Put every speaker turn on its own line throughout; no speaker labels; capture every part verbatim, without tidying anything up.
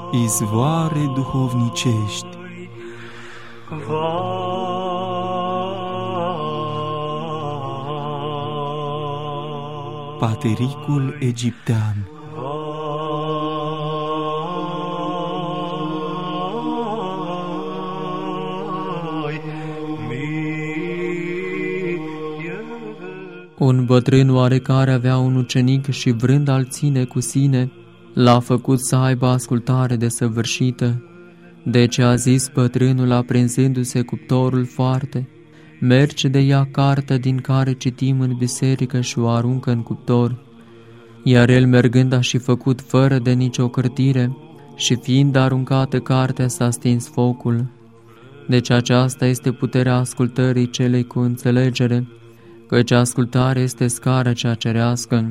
izvoare duhovnicești. Patericul egiptean.
Un bătrân oarecare avea un ucenic și, vrând a-l ține cu sine, l-a făcut să aibă ascultare desăvârșită. Deci a zis bătrânul, aprinzându-se cuptorul foarte: merge de ea cartea din care citim în biserică și o aruncă în cuptor. Iar el, mergând, a și făcut fără de nicio cârtire, și fiind aruncată cartea, s-a stins focul. Deci aceasta este puterea ascultării celei cu înțelegere, căci ascultarea este scara cea cerească.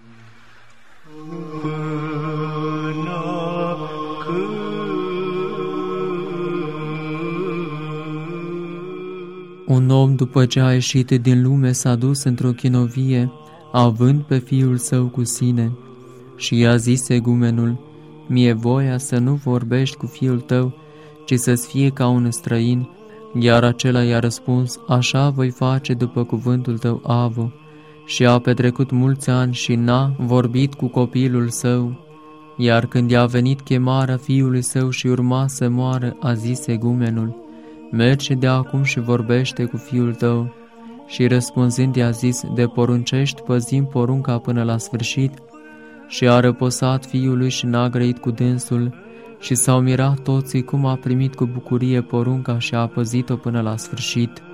Un om, după ce a ieșit din lume, s-a dus într-o chinovie, având pe fiul său cu sine. Și i-a zis egumenul: mie voia să nu vorbești cu fiul tău, ci să-ți fie ca un străin. Iar acela i-a răspuns: așa voi face după cuvântul tău, avo. Și a petrecut mulți ani și n-a vorbit cu copilul său. Iar când i-a venit chemarea fiului său și urma să moară, a zis egumenul: merge de acum și vorbește cu fiul tău. Și răspunzând i-a zis: de poruncești, păzim porunca până la sfârșit. Și a răposat fiului și n-a grăit cu dânsul. Și s-au mirat toții cum a primit cu bucurie porunca și a păzit-o până la sfârșit.